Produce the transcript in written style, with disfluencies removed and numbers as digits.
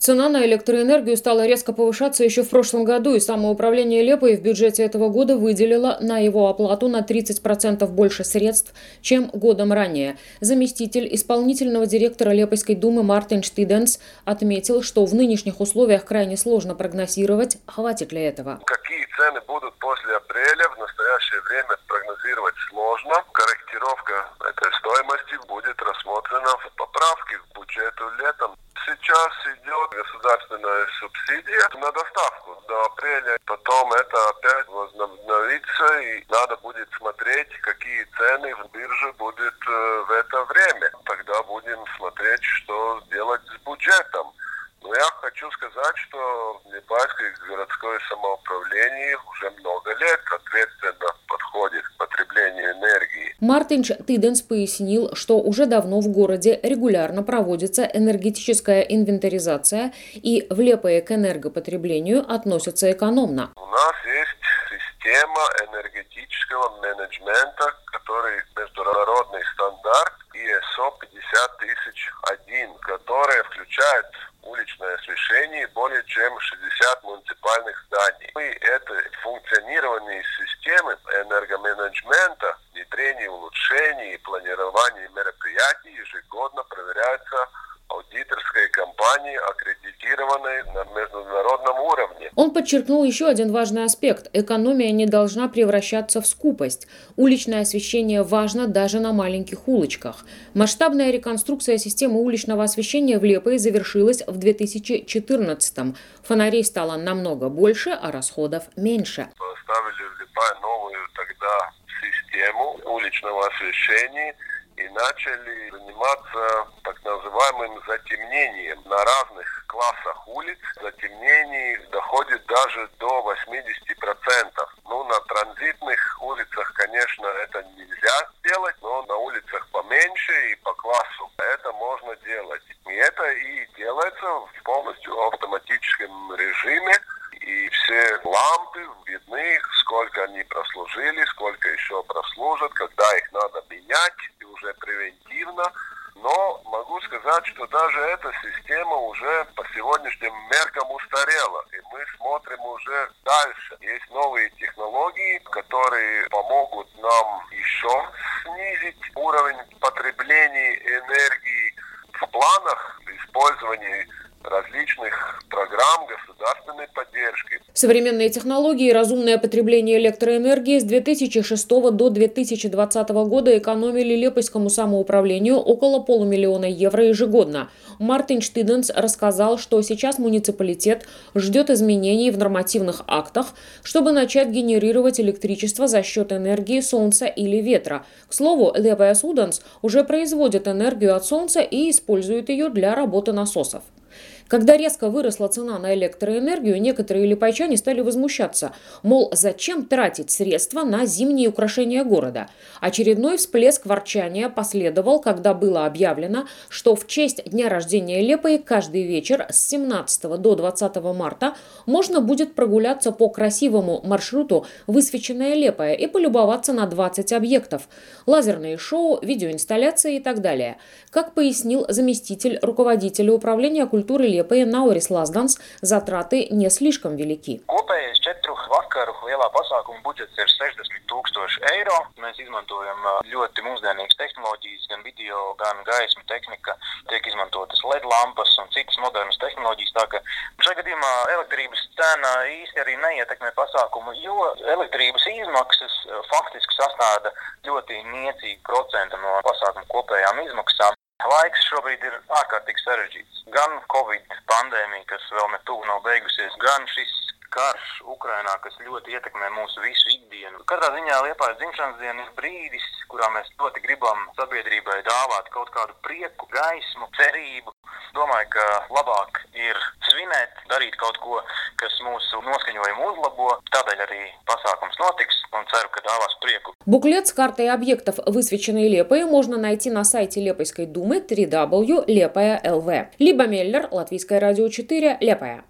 Цена на электроэнергию стала резко повышаться еще в прошлом году, и самоуправление Лепой в бюджете этого года выделило на его оплату на 30% больше средств, чем годом ранее. Заместитель исполнительного директора Лепойской думы Мартин Штиденс отметил, что в нынешних условиях крайне сложно прогнозировать, хватит ли этого. Какие цены будут после апреля, в настоящее время прогнозировать сложно. Корректировка этой стоимости будет рассмотрена в поправке к бюджету летом. Сейчас идет государственная субсидия на доставку до апреля. Потом это опять возобновится, и надо будет смотреть, какие цены в бирже будут в это время. Тогда будем смотреть, что делать с бюджетом. Но я хочу сказать, что Липайское городское самоуправление уже много лет ответственно подходит к потреблению энергии. Мартин Штиденс пояснил, что уже давно в городе регулярно проводится энергетическая инвентаризация, и в Лепое к энергопотреблению относятся экономно. У нас есть система энергетического менеджмента, который международный стандарт ISO 50001, которая включает уличное освещение более чем 60 муниципальных зданий. И это функционирование системы энергоменеджмента, внедрение улучшений и планирование мероприятий ежегодно проверяется аудиторской компанией, аккредитированной на международном уровне. Он подчеркнул еще один важный аспект. Экономия не должна превращаться в скупость. Уличное освещение важно даже на маленьких улочках. Масштабная реконструкция системы уличного освещения в Лепое завершилась в 2014-м. Фонарей стало намного больше, а расходов меньше. Поставили в Лепое новую тогда систему уличного освещения и начали заниматься так называемым затемнением на разных классах улиц. Затемнение доходит даже до 80%. На транзитных улицах, конечно, это нельзя сделать, но на улицах поменьше и по классу это можно делать. И это и делается в полностью автоматическом режиме. И все лампы видны, сколько они прослужили, сколько еще прослужат, когда их надо менять, и уже превентивно. Но могу сказать, что даже эта система уже по сегодняшним меркам устарела. И мы смотрим уже дальше. Есть новые технологии, которые помогут нам еще снизить уровень потребления энергии. В планах использования различных программ государственной поддержки. Современные технологии и разумное потребление электроэнергии с 2006 до 2020 года экономили Лепойскому самоуправлению около 500 000 евро ежегодно. Мартин Штиденс рассказал, что сейчас муниципалитет ждет изменений в нормативных актах, чтобы начать генерировать электричество за счет энергии солнца или ветра. К слову, Лепое Суденс уже производит энергию от солнца и использует ее для работы насосов. Когда резко выросла цена на электроэнергию, некоторые липайчане стали возмущаться. Мол, зачем тратить средства на зимние украшения города? Очередной всплеск ворчания последовал, когда было объявлено, что в честь дня рождения Лепои каждый вечер с 17 до 20 марта можно будет прогуляться по красивому маршруту «Высвеченная Лепая» и полюбоваться на 20 объектов. Лазерные шоу, видеоинсталляции и так далее. Как пояснил заместитель руководителя управления культуры Лепое Наурис Лаздans, затраты не слишком велики. Kopējais 4 vakaru lielā pasākuma budžets ir 60 000 eiro. Mēs izmantojam ļoti mūsdienīgas tehnoloģijas, gan video, gan gaismu tehnika. Tiek izmantotas LED lampas un citas modernas tehnoloģijas. Tā ka šajā gadījumā elektrības cena īsti arī neietekmē pasākumu, jo elektrības izmaksas faktiski sastāda ļoti niecīgu procentu no pasākuma kopējām izmaksām. Laiks šobrīd ir ārkārtīgi sarežģīts. Gan Covid pandēmija, kas vēl ne tuvu nav beigusies, gan šis karš Ukrainā, kas ļoti ietekmē mūsu visu ikdienu. Katrā ziņā Liepājas dzimšanas diena ir brīdis, kurā mēs ļoti gribam sabiedrībai dāvāt kaut kādu prieku, gaismu, cerību. Domāju, ka labāk ir svinēt, darīt kaut ko, kas mūsu noskaņojumu uzlabo. Tādēļ arī pasākums notiks un ceru, ka dāvās prieku. Буклет с картой объектов, высвеченной Лепое, можно найти на сайте Лепойской думы www.lepaya.lv. Либа Меллер, Латвийское радио 4, Лепая.